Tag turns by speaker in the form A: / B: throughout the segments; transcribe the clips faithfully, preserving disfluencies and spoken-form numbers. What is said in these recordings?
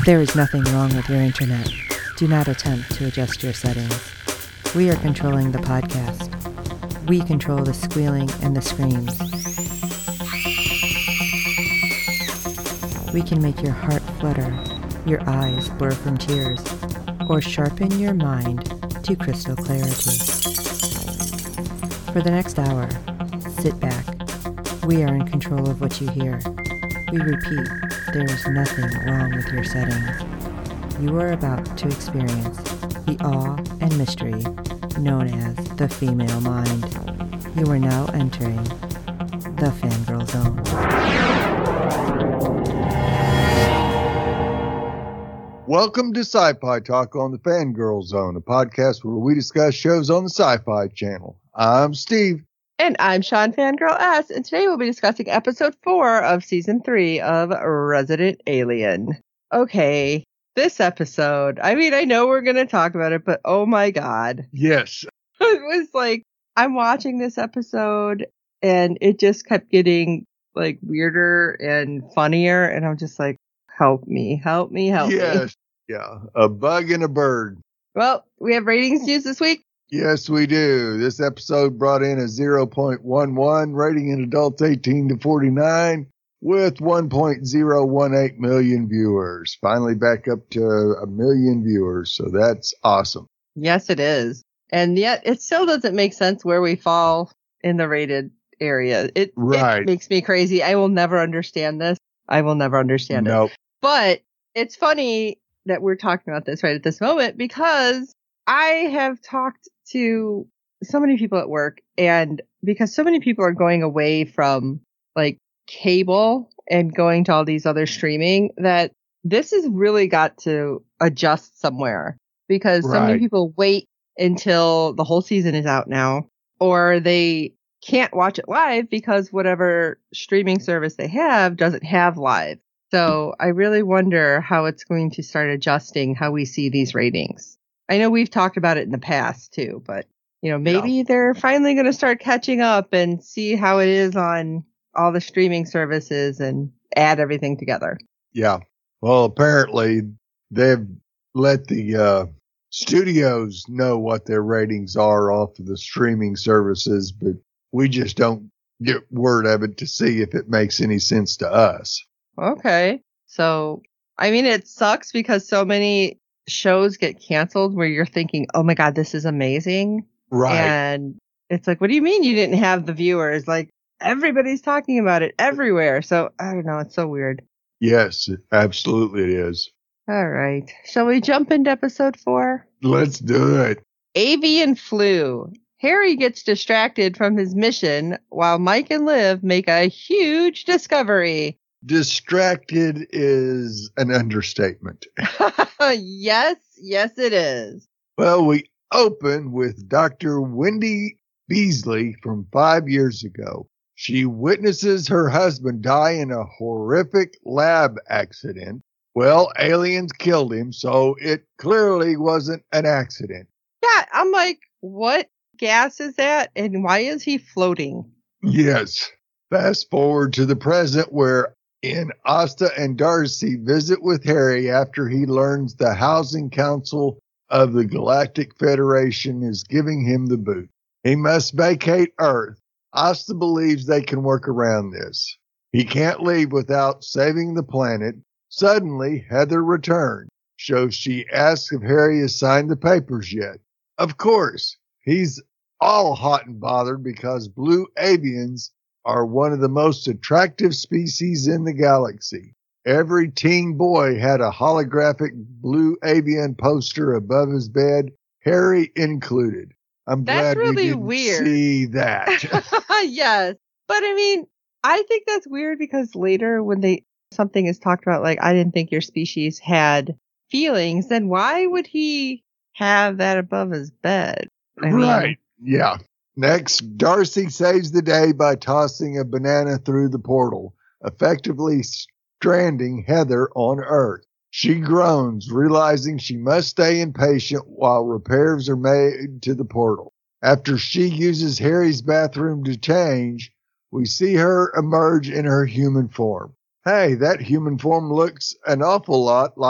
A: There is nothing wrong with your internet. Do not attempt to adjust your settings. We are controlling the podcast. We control the squealing and the screams. We can make your heart flutter, your eyes blur from tears, or sharpen your mind to crystal clarity. For the next hour, sit back. We are in control of what you hear. We repeat, there is nothing wrong with your settings. You are about to experience the awe and mystery known as the female mind. You are now entering the Fangirl Zone.
B: Welcome to Sci-Fi Talk on the Fangirl Zone, a podcast where we discuss shows on the Sci-Fi Channel. I'm Steve.
C: And I'm Sean Fangirl S, and today we'll be discussing episode four of season three of Resident Alien. Okay, this episode, I mean, I know we're going to talk about it, but oh my god.
B: Yes.
C: It was like, I'm watching this episode, and it just kept getting, like, weirder and funnier, and I'm just like, help me, help me, help
B: yes.
C: me.
B: Yes, yeah, a bug and a bird.
C: Well, we have ratings news this week.
B: Yes, we do. This episode brought in a zero point one one rating in adults eighteen to forty-nine with one point zero one eight million viewers. Finally back up to a million viewers, so that's awesome.
C: Yes, it is. And yet it still doesn't make sense where we fall in the rated area. It,
B: right.
C: It makes me crazy. I will never understand this. I will never understand
B: nope.
C: it. But it's funny that we're talking about this right at this moment because I have talked to so many people at work, and because so many people are going away from like cable and going to all these other streaming, that this has really got to adjust somewhere, because right. so many people wait until the whole season is out now, or they can't watch it live because whatever streaming service they have doesn't have live. So I really wonder how it's going to start adjusting how we see these ratings. I know we've talked about it in the past too, but you know, maybe yeah. they're finally going to start catching up and see how it is on all the streaming services and add everything together.
B: Yeah. Well, apparently they've let the uh, studios know what their ratings are off of the streaming services, but we just don't get word of it to see if it makes any sense to us.
C: Okay. So, I mean, it sucks because so many shows get canceled where you're thinking, oh my God, this is amazing.
B: Right.
C: And it's like, what do you mean you didn't have the viewers? Like, everybody's talking about it everywhere. So, I don't know. It's so weird.
B: Yes, absolutely it is.
C: All right. Shall we jump into episode four?
B: Let's do it.
C: Avian flu. Harry gets distracted from his mission while Mike and Liv make a huge discovery.
B: Distracted is an understatement.
C: Yes, yes it is.
B: Well, we open with Doctor Wendy Beasley from five years ago. She witnesses her husband die in a horrific lab accident. Well, aliens killed him, so it clearly wasn't an accident.
C: Yeah, I'm like, what gas is that, and why is he floating?
B: Yes. Fast forward to the present, where in Asta and Darcy visit with Harry after he learns the Housing Council of the Galactic Federation is giving him the boot. He must vacate Earth. Asta believes they can work around this. He can't leave without saving the planet. Suddenly, Heather returns, so she asks if Harry has signed the papers yet. Of course, he's all hot and bothered because blue avians are one of the most attractive species in the galaxy. Every teen boy had a holographic blue avian poster above his bed, Harry included. I'm
C: that's
B: glad
C: really
B: we didn't
C: weird.
B: see that.
C: Yes. But I mean, I think that's weird because later when they something is talked about, like, I didn't think your species had feelings, then why would he have that above his bed? I
B: right.
C: mean,
B: yeah. Next, Darcy saves the day by tossing a banana through the portal, effectively stranding Heather on Earth. She groans, realizing she must stay impatient while repairs are made to the portal. After she uses Harry's bathroom to change, we see her emerge in her human form. Hey, that human form looks an awful lot like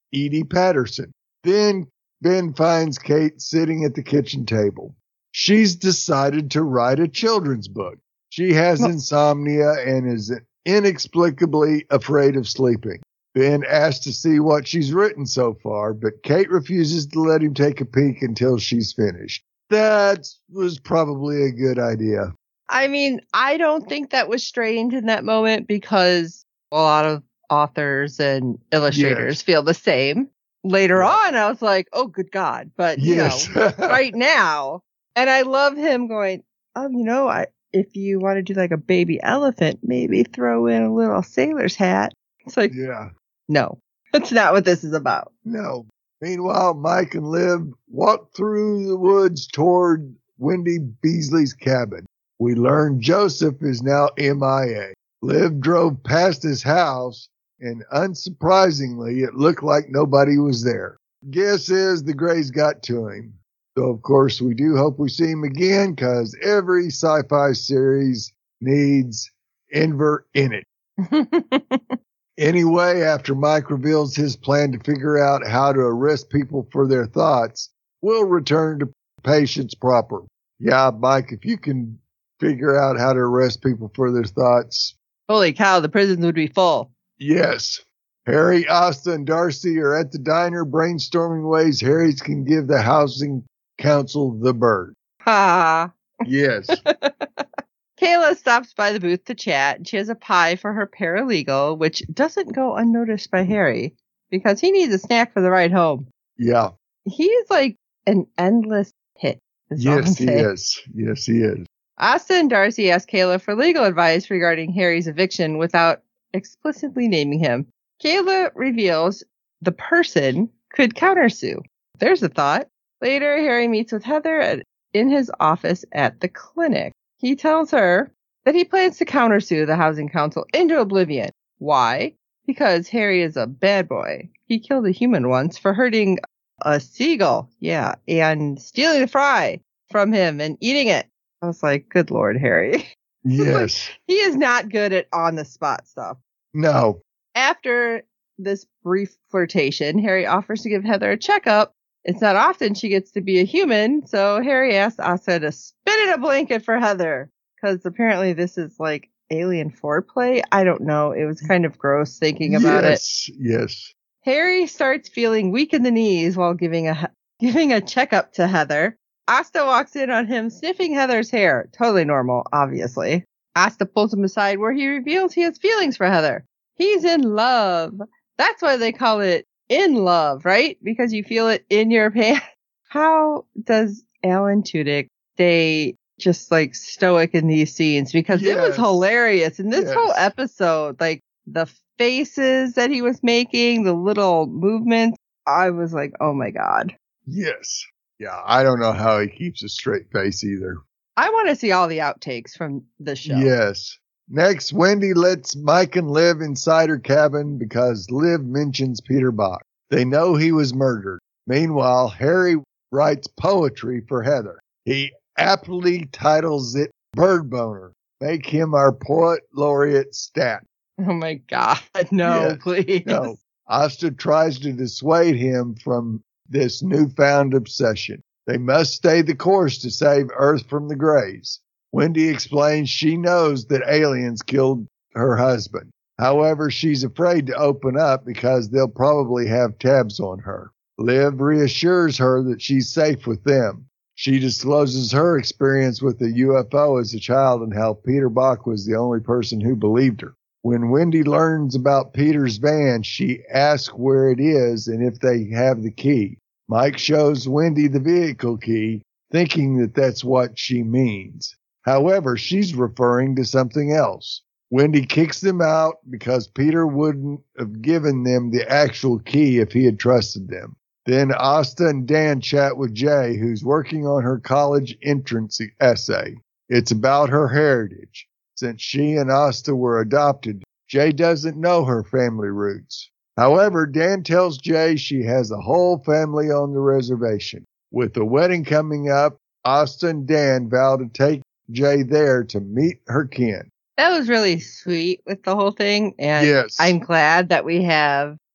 B: Edie Patterson. Then Ben finds Kate sitting at the kitchen table. She's decided to write a children's book. She has insomnia and is inexplicably afraid of sleeping. Ben asks to see what she's written so far, but Kate refuses to let him take a peek until she's finished. That was probably a good idea.
C: I mean, I don't think that was strange in that moment because a lot of authors and illustrators
B: Yes.
C: feel the same. Later
B: Yeah.
C: on, I was like, oh, good God. But, you
B: Yes.
C: know, right now, and I love him going, oh, you know, I if you want to do like a baby elephant, maybe throw in a little sailor's hat. It's like,
B: Yeah.
C: no, that's not what this is about.
B: No. Meanwhile, Mike and Liv walk through the woods toward Wendy Beasley's cabin. We learn Joseph is now M I A. Liv drove past his house, and unsurprisingly, it looked like nobody was there. Guess is the Greys got to him. So, of course, we do hope we see him again, because every sci-fi series needs Enver in it. Anyway, after Mike reveals his plan to figure out how to arrest people for their thoughts, we'll return to Patience proper. Yeah, Mike, if you can figure out how to arrest people for their thoughts,
C: Holy cow, the prisons would be full.
B: yes. Harry, Asta, and Darcy are at the diner brainstorming ways Harry's can give the housing council the bird.
C: Ha.
B: Yes.
C: Kayla stops by the booth to chat, and she has a pie for her paralegal, which doesn't go unnoticed by Harry because he needs a snack for the ride home.
B: Yeah.
C: He's like an endless hit. is all I'm
B: Yes, he
C: saying.
B: is. Yes, he is.
C: Asta and Darcy ask Kayla for legal advice regarding Harry's eviction without explicitly naming him. Kayla reveals the person could countersue. There's a thought. Later, Harry meets with Heather at, in his office at the clinic. He tells her that he plans to countersue the housing council into oblivion. Why? Because Harry is a bad boy. He killed a human once for hurting a seagull. Yeah, and stealing the fry from him and eating it. I was like, good Lord, Harry.
B: Yes.
C: He is not good at on-the-spot stuff.
B: No.
C: After this brief flirtation, Harry offers to give Heather a checkup. It's not often she gets to be a human, so Harry asks Asa to spin in a blanket for Heather, because apparently this is like alien foreplay. I don't know. It was kind of gross thinking about it.
B: Yes. Yes.
C: Harry starts feeling weak in the knees while giving a giving a checkup to Heather. Asta walks in on him sniffing Heather's hair. Totally normal, obviously. Asta pulls him aside where he reveals he has feelings for Heather. He's in love. That's why they call it in love, right? Because you feel it in your pants. How does Alan Tudyk stay just like stoic in these scenes? Because it was
B: Yes.
C: hilarious in this
B: Yes.
C: whole episode. Like the faces that he was making, the little movements. I was like, oh my God.
B: Yes. Yeah, I don't know how he keeps a straight face either.
C: I want to see all the outtakes from the show.
B: Yes. Next, Wendy lets Mike and Liv inside her cabin because Liv mentions Peter Bach. They know he was murdered. Meanwhile, Harry writes poetry for Heather. He aptly titles it Bird Boner. Make him our poet laureate stat.
C: Oh my God. No,
B: Yes.
C: please.
B: No. Asta tries to dissuade him from this newfound obsession. They must stay the course to save Earth from the Greys. Wendy explains she knows that aliens killed her husband. However, she's afraid to open up because they'll probably have tabs on her. Liv reassures her that she's safe with them. She discloses her experience with the U F O as a child and how Peter Bach was the only person who believed her. When Wendy learns about Peter's van, she asks where it is and if they have the key. Mike shows Wendy the vehicle key, thinking that that's what she means. However, she's referring to something else. Wendy kicks them out because Peter wouldn't have given them the actual key if he had trusted them. Then Asta and Dan chat with Jay, who's working on her college entrance essay. It's about her heritage. Since she and Asta were adopted, Jay doesn't know her family roots. However, Dan tells Jay she has a whole family on the reservation. With the wedding coming up, Asta and Dan vow to take Jay there to meet her kin.
C: That was really sweet with the whole thing. And
B: Yes.
C: I'm glad that we have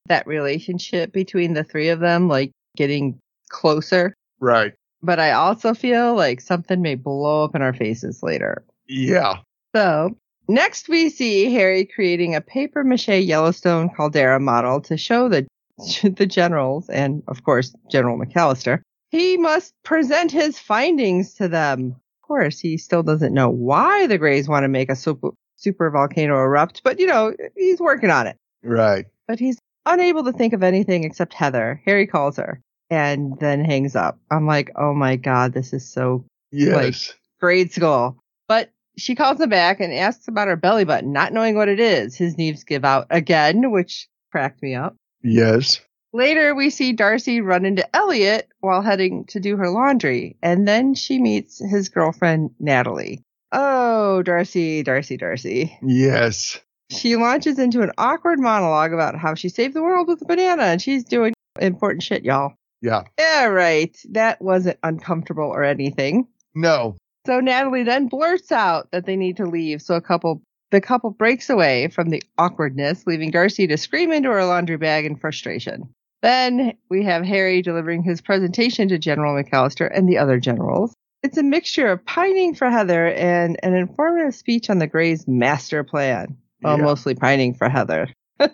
C: that relationship between the three of them, like, getting closer.
B: Right.
C: But I also feel like something may blow up in our faces later.
B: Yeah.
C: So, next we see Harry creating a papier-mâché Yellowstone caldera model to show the, the generals, and, of course, General McAllister. He must present his findings to them. Of course, he still doesn't know why the Greys want to make a super, super volcano erupt, but, you know, he's working on it.
B: Right.
C: But he's unable to think of anything except Heather. Harry calls her and then hangs up. I'm like, oh my God, this is so
B: Yes.
C: like grade school. But she calls him back and asks about her belly button, not knowing what it is. His knees give out again, which cracked me up.
B: Yes.
C: Later, we see Darcy run into Elliot while heading to do her laundry, and then she meets his girlfriend, Natalie. Oh, Darcy, Darcy, Darcy.
B: Yes.
C: She launches into an awkward monologue about how she saved the world with a banana, and she's doing important shit, y'all.
B: Yeah.
C: Yeah, right. That wasn't uncomfortable or anything.
B: No.
C: So Natalie then blurts out that they need to leave, so a couple the couple breaks away from the awkwardness, leaving Darcy to scream into her laundry bag in frustration. Then we have Harry delivering his presentation to General McAllister and the other generals. It's a mixture of pining for Heather and an informative speech on the Greys' master plan. Well,
B: Yeah.
C: mostly pining for Heather.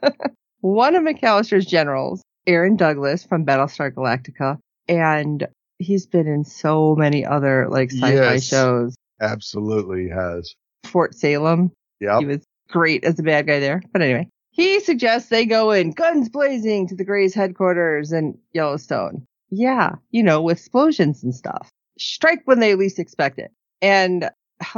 C: One of McAllister's generals, Aaron Douglas from Battlestar Galactica, and he's been in so many other like sci-fi
B: Yes.
C: shows.
B: Absolutely has.
C: Fort Salem.
B: Yep.
C: He was great as a bad guy there. But anyway, he suggests they go in guns blazing to the Greys' headquarters in Yellowstone. Yeah, you know, with explosions and stuff. Strike when they least expect it. And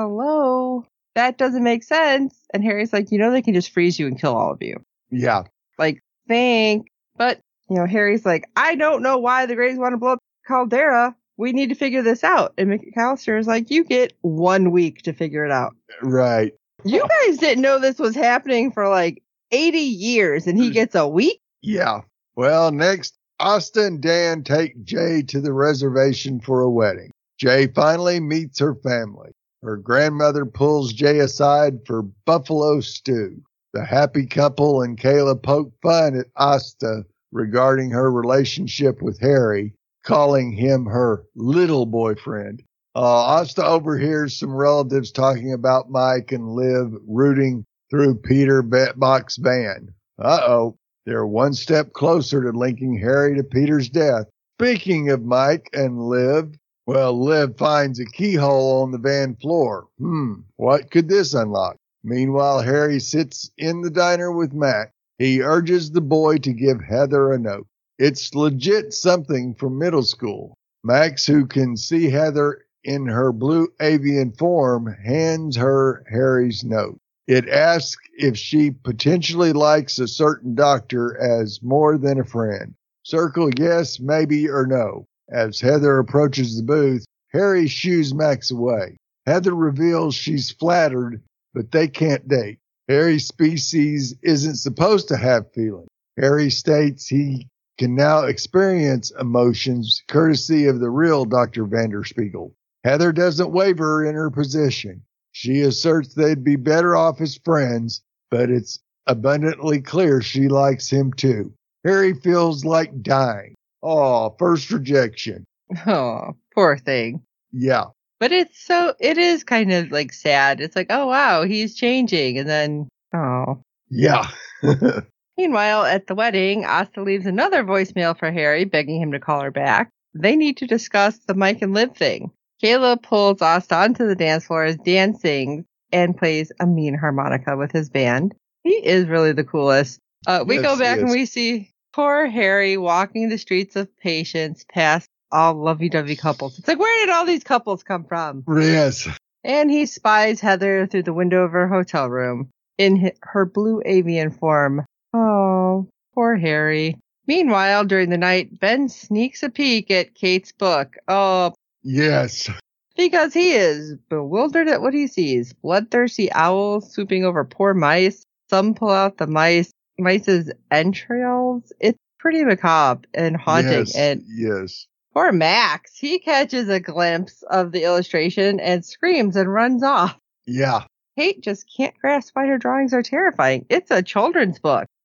C: hello, that doesn't make sense. And Harry's like, you know, they can just freeze you and kill all of you.
B: Yeah.
C: Like, think. But, you know, Harry's like, I don't know why the Greys want to blow up Caldera. We need to figure this out. And McAllister is like, you get one week to figure it out.
B: Right.
C: You guys didn't know this was happening for like eighty years, and he gets a week?
B: Yeah. Well, next, Asta and Dan take Jay to the reservation for a wedding. Jay finally meets her family. Her grandmother pulls Jay aside for buffalo stew. The happy couple and Kayla poke fun at Asta regarding her relationship with Harry, calling him her little boyfriend. Uh, Asta overhears some relatives talking about Mike and Liv rooting through Peter Bach's van. Uh-oh, they're one step closer to linking Harry to Peter's death. Speaking of Mike and Liv, well, Liv finds a keyhole on the van floor. Hmm, what could this unlock? Meanwhile, Harry sits in the diner with Mac. He urges the boy to give Heather a note. It's legit something from middle school. Max, who can see Heather in her blue avian form, hands her Harry's note. It asks if she potentially likes a certain doctor as more than a friend. Circle yes, maybe, or no. As Heather approaches the booth, Harry shoos Max away. Heather reveals she's flattered, but they can't date. Harry's species isn't supposed to have feelings. Harry states he can now experience emotions courtesy of the real Doctor Vanderspiegel. Heather doesn't waver in her position. She asserts they'd be better off as friends, but it's abundantly clear she likes him too. Harry feels like dying. Oh, first rejection.
C: Oh, poor thing.
B: Yeah.
C: But it's so, it is kind of like sad. It's like, oh, wow, he's changing. And then, oh.
B: Yeah.
C: Meanwhile, at the wedding, Asta leaves another voicemail for Harry, begging him to call her back. They need to discuss the Mike and Liv thing. Kayla pulls Asta onto the dance floor as Dan sings and plays a mean harmonica with his band. He is really the coolest. Uh, we
B: Yes,
C: go
B: he
C: back and
B: is.
C: we see poor Harry walking the streets of Patience past all lovey-dovey couples. It's like, where did all these couples come from?
B: Yes.
C: And he spies Heather through the window of her hotel room in hi- her blue avian form. Oh, poor Harry. Meanwhile, during the night, Ben sneaks a peek at Kate's book. Oh,
B: Yes.
C: because he is bewildered at what he sees. Bloodthirsty owls swooping over poor mice. Some pull out the mice, mice's entrails. It's pretty macabre and haunting.
B: Yes.
C: And
B: Yes.
C: poor Max, he catches a glimpse of the illustration and screams and runs off.
B: Yeah.
C: Kate just can't grasp why her drawings are terrifying. It's a children's book.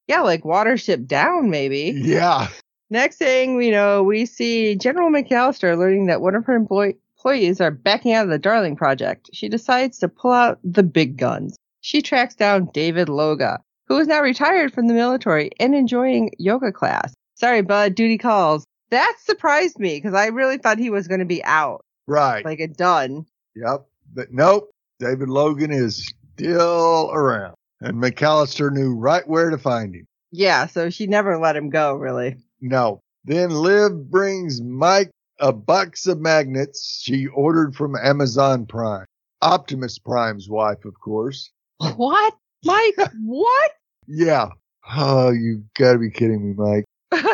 C: Yeah, like Watership Down, maybe.
B: Yeah.
C: Next thing we know, we see General McAllister learning that one of her employ- employees are backing out of the Darling Project. She decides to pull out the big guns. She tracks down David Loga, who is now retired from the military and enjoying yoga class. Sorry, bud, duty calls. That surprised me because I really thought he was going to be out.
B: Right.
C: Like a done.
B: Yep. But nope. David Logan is still around. And McAllister knew right where to find him.
C: Yeah, so she never let him go, really.
B: No. Then Liv brings Mike a box of magnets she ordered from Amazon Prime. Optimus Prime's wife, of course.
C: What? Mike, what?
B: Yeah. Oh, you gotta be kidding me, Mike.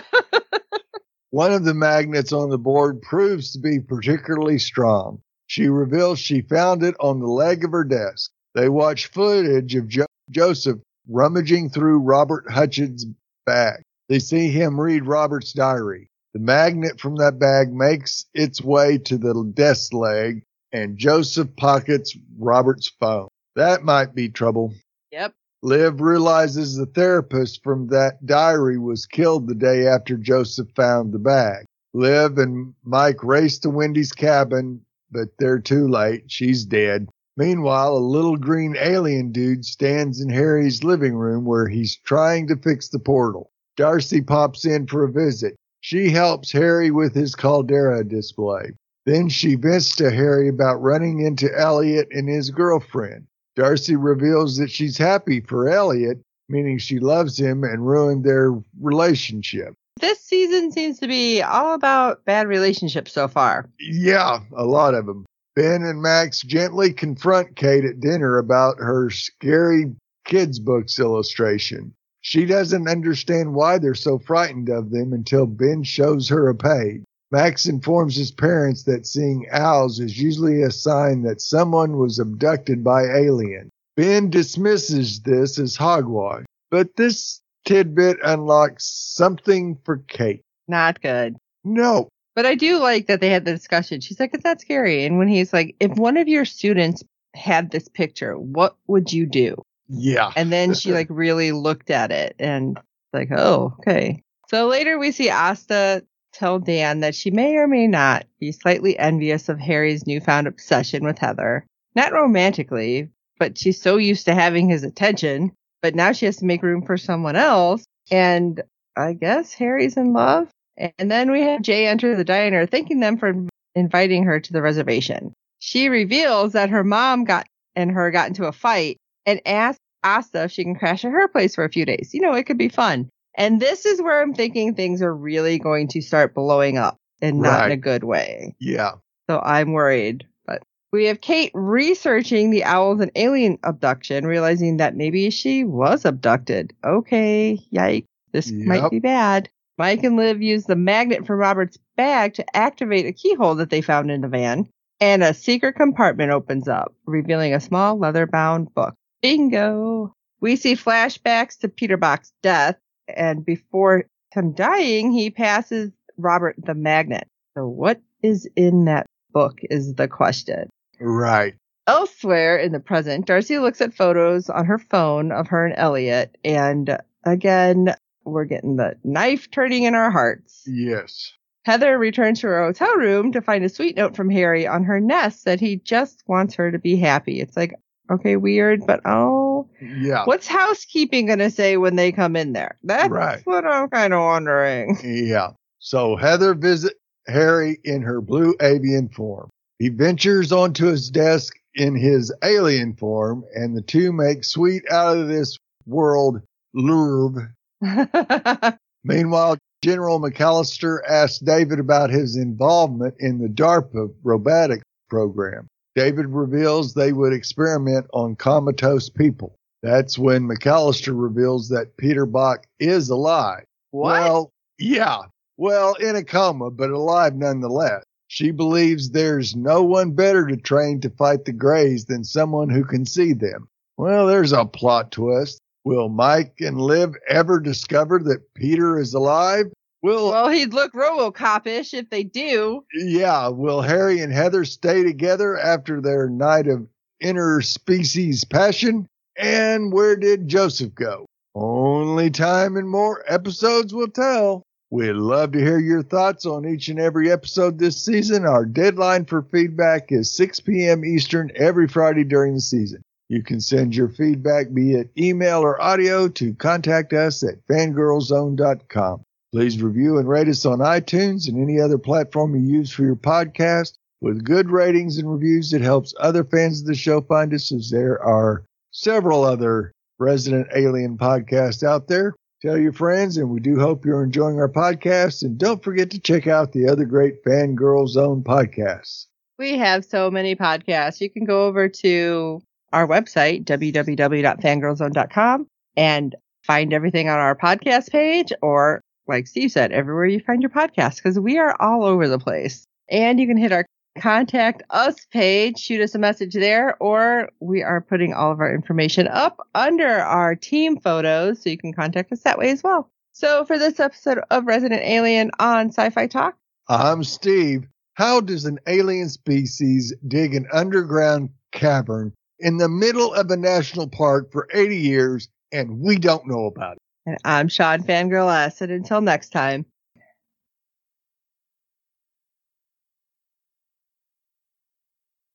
B: One of the magnets on the board proves to be particularly strong. She reveals she found it on the leg of her desk. They watch footage of jo- Joseph rummaging through Robert Hutchins' bag. They see him read Robert's diary. The magnet from that bag makes its way to the desk leg, and Joseph pockets Robert's phone. That might be trouble.
C: Yep.
B: Liv realizes the therapist from that diary was killed the day after Joseph found the bag. Liv and Mike race to Wendy's cabin, but they're too late. She's dead. Meanwhile, a little green alien dude stands in Harry's living room where he's trying to fix the portal. Darcy pops in for a visit. She helps Harry with his Caldera display. Then she vents to Harry about running into Elliot and his girlfriend. Darcy reveals that she's happy for Elliot, meaning she loves him and ruined their relationship.
C: This season seems to be all about bad relationships so far.
B: Yeah, a lot of them. Ben and Max gently confront Kate at dinner about her scary kids' books illustration. She doesn't understand why they're so frightened of them until Ben shows her a page. Max informs his parents that seeing owls is usually a sign that someone was abducted by aliens. Ben dismisses this as hogwash, but this tidbit unlocks something for Kate.
C: Not good.
B: No.
C: But I do like that they had the discussion. She's like, it's not scary. And when he's like, if one of your students had this picture, what would you do?
B: Yeah.
C: And then she like really looked at it and like, oh, okay. So later we see Asta tell Dan that she may or may not be slightly envious of Harry's newfound obsession with Heather. Not romantically, but she's so used to having his attention. But now she has to make room for someone else. And I guess Harry's in love. And then we have Jay enter the diner, thanking them for inviting her to the reservation. She reveals that her mom got and her got into a fight and asks Asta if she can crash at her place for a few days. You know, it could be fun. And this is where I'm thinking things are really going to start blowing up and not
B: Right.
C: in a good way.
B: Yeah.
C: So I'm worried. But we have Kate researching the owls and alien abduction, realizing that maybe she was abducted. Okay, yikes. This
B: Yep.
C: might be bad. Mike and Liv use the magnet from Robert's bag to activate a keyhole that they found in the van, and a secret compartment opens up, revealing a small leather-bound book. Bingo! We see flashbacks to Peter Bach's death, and before him dying, he passes Robert the magnet. So what is in that book is the question.
B: Right.
C: Elsewhere in the present, Darcy looks at photos on her phone of her and Elliot, and again, we're getting the knife turning in our hearts.
B: Yes.
C: Heather returns to her hotel room to find a sweet note from Harry on her nest that he just wants her to be happy. It's like, okay, weird, but oh.
B: Yeah.
C: What's housekeeping going to say when they come in there? That's
B: Right.
C: what I'm kind of wondering.
B: Yeah. So Heather visits Harry in her blue avian form. He ventures onto his desk in his alien form, and the two make sweet out of this world lurb. Meanwhile, General McAllister asks David about his involvement in the DARPA robotics program. David reveals they would experiment on comatose people. That's when McAllister reveals that Peter Bach is alive.
C: What?
B: Well, yeah. Well, in a coma, but alive nonetheless. She believes there's no one better to train to fight the Greys than someone who can see them. Well, there's a plot twist. Will Mike and Liv ever discover that Peter is alive? Will,
C: Well, he'd look RoboCop-ish if they do.
B: yeah, will Harry and Heather stay together after their night of interspecies passion? And where did Joseph go? Only time and more episodes will tell. We'd love to hear your thoughts on each and every episode this season. Our deadline for feedback is six p.m. Eastern every Friday during the season. You can send your feedback be it email or audio to contact us at fangirlzone dot com. Please review and rate us on iTunes and any other platform you use for your podcast. With good ratings and reviews, it helps other fans of the show find us, as there are several other Resident Alien podcasts out there. Tell your friends, and we do hope you're enjoying our podcast. And don't forget to check out the other great Fangirl Zone podcasts.
C: We have so many podcasts. You can go over to our website, w w w dot fangirl zone dot com, and find everything on our podcast page, or, like Steve said, everywhere you find your podcast, because we are all over the place. And you can hit our Contact Us page, shoot us a message there, or we are putting all of our information up under our team photos, so you can contact us that way as well. So for this episode of Resident Alien on Sci-Fi Talk,
B: I'm Steve. How does an alien species dig an underground cavern in the middle of a national park for eighty years and we don't know about it?
C: And I'm Sean Fangirl S. And until next time,